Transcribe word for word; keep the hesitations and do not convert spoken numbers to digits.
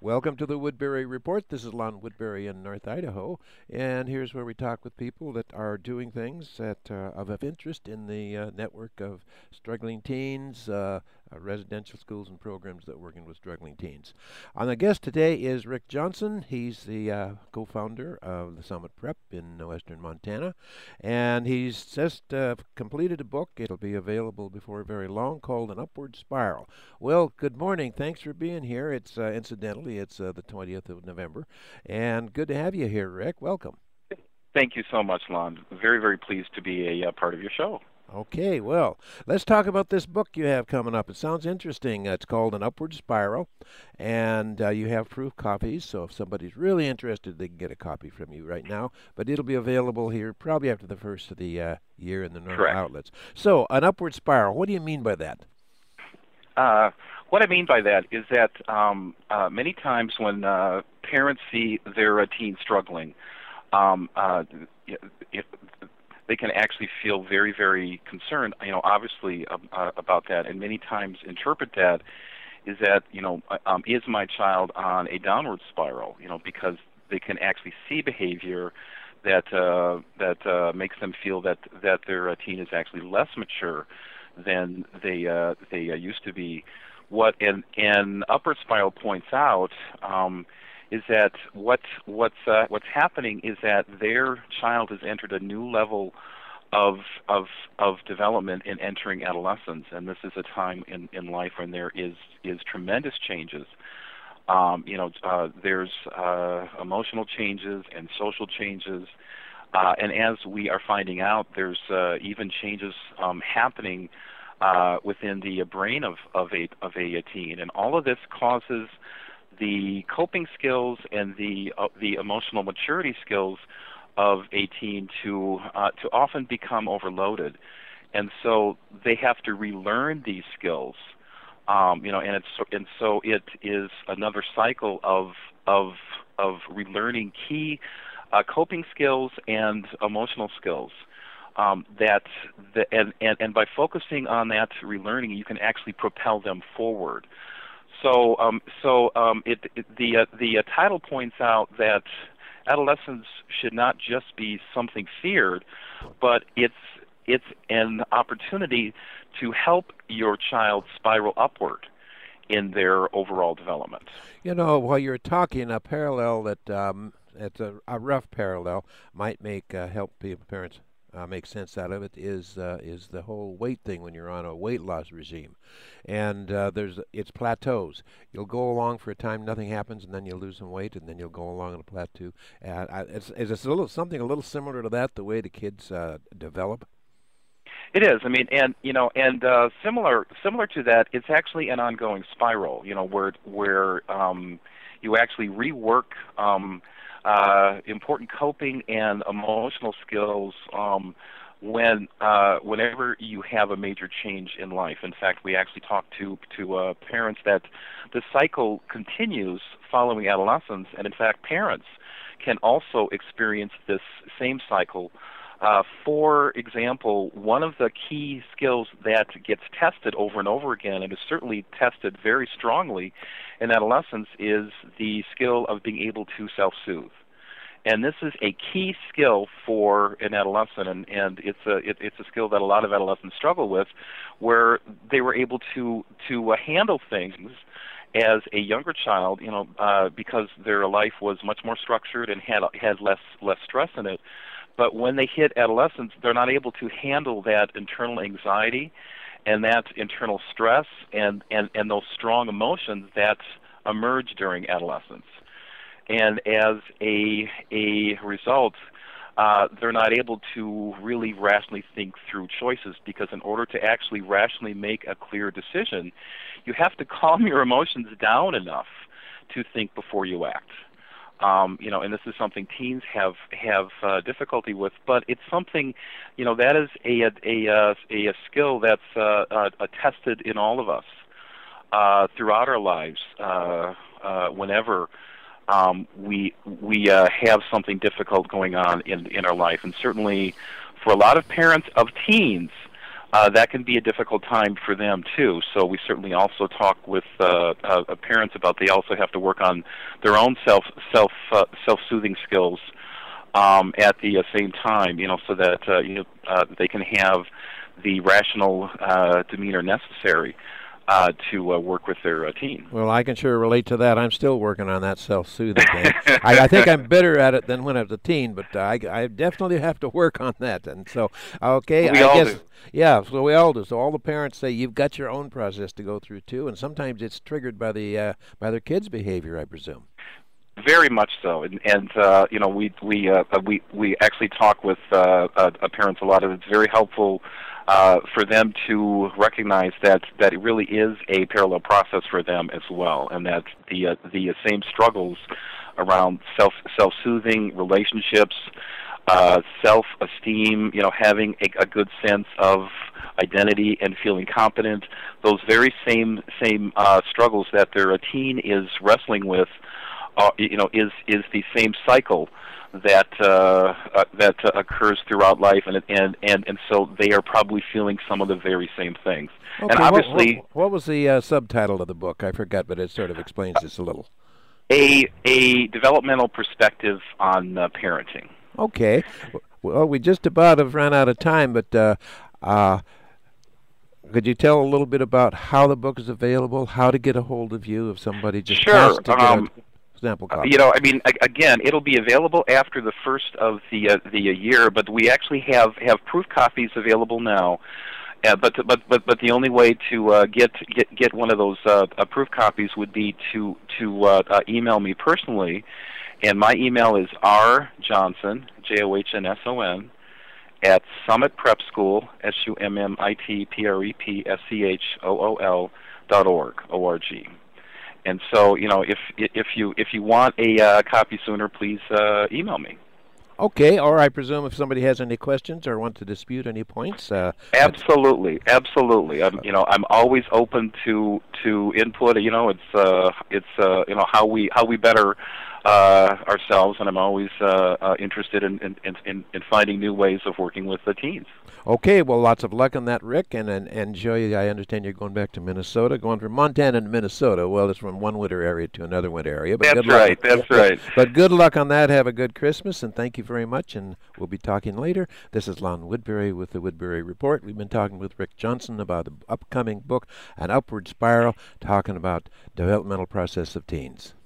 Welcome to the Woodbury Report. This is Lon Woodbury in North Idaho, and here's where we talk with people that are doing things that uh, of, of interest in the uh, network of struggling teens, uh, uh, residential schools, and programs that are working with struggling teens. On the guest today is Rick Johnson. He's the uh, co-founder of the Summit Prep in western Montana, and he's just uh, completed a book. It'll be available before very long, called An Upward Spiral. Well, good morning. Thanks for being here. It's uh, incidentally, it's uh, the twentieth of November, and good to have you here, Rick. Welcome. Thank you so much, Lon. Very, very pleased to be a uh, part of your show. Okay, well, let's talk about this book you have coming up. It sounds interesting. Uh, it's called An Upward Spiral, and uh, you have proof copies, so if somebody's really interested, they can get a copy from you right now, but it'll be available here probably after the first of the uh, year in the normal Correct. outlets. So, An Upward Spiral, what do you mean by that? Uh, what I mean by that is that um, uh, many times when uh, parents see their uh, teen struggling, um, uh, if they can actually feel very, very concerned, you know, obviously um, uh, about that, and many times interpret that is that, you know, um, is my child on a downward spiral, you know, because they can actually see behavior that uh, that uh, makes them feel that, that their uh, teen is actually less mature than they uh, they uh, used to be. What an, an upward spiral points out um, is that what what's uh, what's happening is that their child has entered a new level of of of development in entering adolescence, and this is a time in, in life when there is is tremendous changes. Um, you know, uh, there's uh, emotional changes and social changes. Uh, and as we are finding out, there's uh, even changes um, happening uh, within the brain of, of, a, of a teen. And all of this causes the coping skills and the, uh, the emotional maturity skills of a teen to, uh, to often become overloaded. And so they have to relearn these skills. Um, you know, and, it's, and so it is another cycle of, of, of relearning key Uh, coping skills and emotional skills. Um, that the, and, and, and by focusing on that relearning, you can actually propel them forward. So um, so um, it, it, the uh, the uh, title points out that adolescence should not just be something feared, but it's it's an opportunity to help your child spiral upward in their overall development. You know, while you're talking, a parallel that um, it's a, a rough parallel might make uh, help people, parents uh, make sense out of it is uh, is the whole weight thing when you're on a weight loss regime, and uh, there's it's plateaus. You'll go along for a time, nothing happens, and then you lose some weight, and then you'll go along on a plateau. And I, it's it's a little something a little similar to that, the way the kids uh, develop. It is. I mean, and you know, and uh, similar similar to that, it's actually an ongoing spiral. You know, where where um, you actually rework um, uh, important coping and emotional skills um, when uh, whenever you have a major change in life. In fact, we actually talk to to uh, parents that the cycle continues following adolescence, and in fact, parents can also experience this same cycle. Uh, for example, one of the key skills that gets tested over and over again, and is certainly tested very strongly in adolescence, is the skill of being able to self-soothe. And this is a key skill for an adolescent, and, and it's a it, it's a skill that a lot of adolescents struggle with, where they were able to to uh, handle things as a younger child, you know, uh, because their life was much more structured and had had less less stress in it. But when they hit adolescence, they're not able to handle that internal anxiety and that internal stress and, and, and those strong emotions that emerge during adolescence. And as a, a result, uh, they're not able to really rationally think through choices, because in order to actually rationally make a clear decision, you have to calm your emotions down enough to think before you act. Um, you know, and this is something teens have have uh, difficulty with, but it's something, you know, that is a a a, a skill that's uh, uh, tested in all of us uh, throughout our lives. Uh, uh, whenever um, we we uh, have something difficult going on in in our life, and certainly for a lot of parents of teens, uh, that can be a difficult time for them too. So we certainly also talk with uh, uh, parents about they also have to work on their own self self uh, self-soothing skills um, at the uh, same time, you know, so that uh, you know uh, they can have the rational uh, demeanor necessary uh, to uh, work with their uh, teen. Well, I can sure relate to that. I'm still working on that self-soothing thing. I, I think I'm better at it than when I was a teen, but uh, I, I definitely have to work on that. And so, okay, we I all guess, do. yeah, so we all do. So all the parents say you've got your own process to go through too, and sometimes it's triggered by the uh, by their kids' behavior, I presume. Very much so, and, and uh, you know, we we uh, we we actually talk with uh, uh, parents a lot, and it's very helpful uh, for them to recognize that that it really is a parallel process for them as well, and that the uh, the same struggles around self self soothing relationships, uh, self esteem, you know, having a, a good sense of identity and feeling competent, those very same same uh, struggles that their teen is wrestling with. Uh, you know, is is the same cycle that uh, uh, that uh, occurs throughout life, and and and and so they are probably feeling some of the very same things. Okay, and obviously, what, what, what was the uh, subtitle of the book? I forgot, but it sort of explains this a little. A a developmental perspective on uh, parenting. Okay, well, we just about have run out of time, but. Uh, uh, Could you tell a little bit about how the book is available, how to get a hold of you if somebody just sure. has to get Um, a sample copy? You know, I mean, again, it'll be available after the first of the uh, the year, but we actually have, have proof copies available now. Uh, but but but but the only way to uh, get get get one of those uh, uh, proof copies would be to to uh, uh, email me personally, and my email is r johnson j o h n s o n at Summit Prep School s u m m i t p r e p s c h o o l dot org o r g. And so, you know, if if you if you want a uh, copy sooner, please uh, email me. Okay, or I presume if somebody has any questions or wants to dispute any points. Uh, absolutely, absolutely. I'm, you know, I'm always open to to input. You know, it's uh, it's uh, you know how we how we better uh, ourselves, and I'm always uh, uh, interested in, in in in finding new ways of working with the teens. Okay, well, lots of luck on that, Rick, and, and, and Joey, I understand you're going back to Minnesota, going from Montana to Minnesota. Well, it's from one winter area to another winter area. But that's good luck. right, that's right. But good luck on that. Have a good Christmas, and thank you very much, and we'll be talking later. This is Lon Woodbury with the Woodbury Report. We've been talking with Rick Johnson about the upcoming book, An Upward Spiral, talking about developmental process of teens.